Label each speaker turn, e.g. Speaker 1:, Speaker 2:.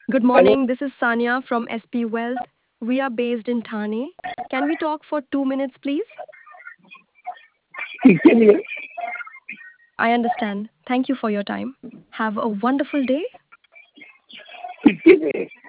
Speaker 1: Good
Speaker 2: Hello,
Speaker 1: morning. This is Sanya from SP Wealth. We are based in Thane. Can we talk for 2 minutes, please?
Speaker 2: Kitchen.
Speaker 1: I understand. Thank you for your time. Have a wonderful day.
Speaker 2: Kitchen.